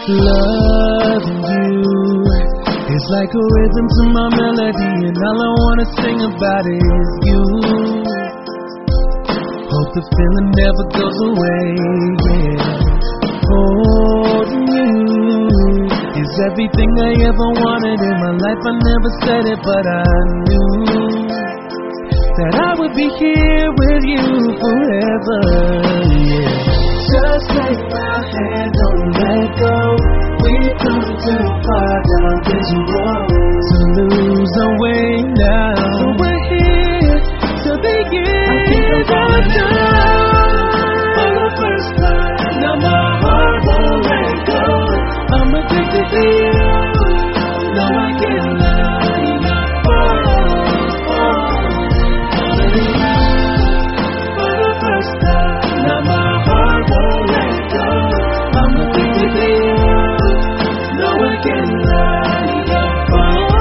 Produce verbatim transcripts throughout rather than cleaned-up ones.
Loving you is like a rhythm to my melody, and all I wanna sing about is you. Hope the feeling never goes away, yeah. Holding you is everything I ever wanted in my life. I never said it, but I knew that I would be here with you forever, yeah. Just take my hand, don't let go. We've come too far down this road to lose our way now. So we're here till the end of time. For the first time, now my heart won't let go. I'm addicted to you. No, I can't lie. Oh, oh, oh. For the first time, now my heart won't let go. I'm addicted to you. No, I can't lie. Oh,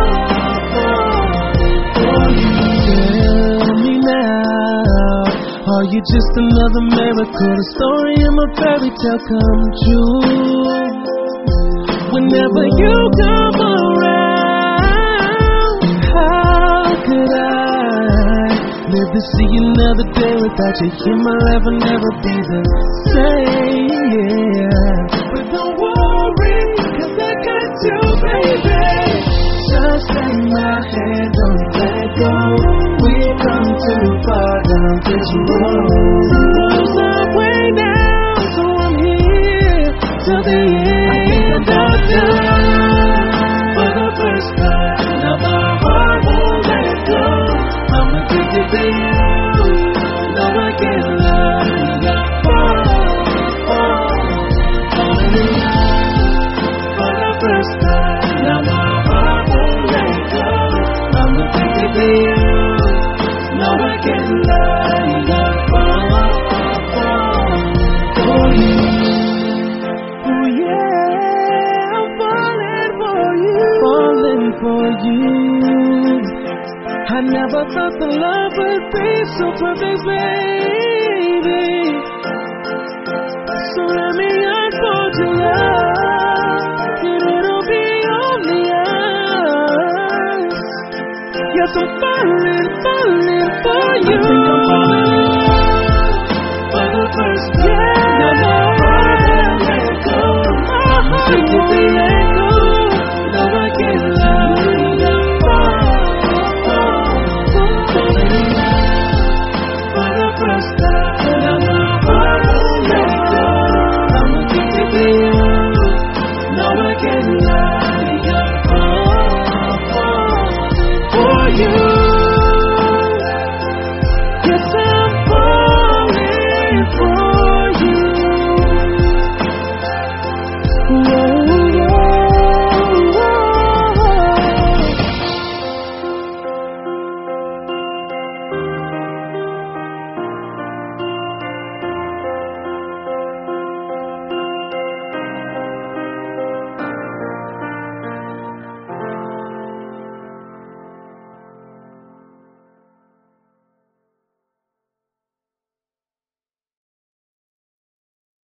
oh, oh. Tell me now, are you just another miracle, a story in my fairy tale come true? Whenever you come around, how could I live to see another day without you? Here my life will never be the same, yeah. But don't worry, cause I got you, baby. Just take my hand, don't let go. We've come too far down this road. Lose our way now, so I'm here till the end of time. For the first time, now my heart won't let go. I'm addicted to you. No, I can't lie. Oh, oh, oh. For the first time, now my heart won't let go. I'm addicted to you. No, I can't lie. Oh, oh, oh. For you. Oh yeah, I'm falling for you. Falling for you. I never thought the love would be so perfect, baby. So let me unfold your love, and it'll be only us. Yes, I'm falling, falling for you. I think I'm falling for the first time. Yeah. Now my heart won't let go. My heart won't let go. No, I can't lie. Yeah.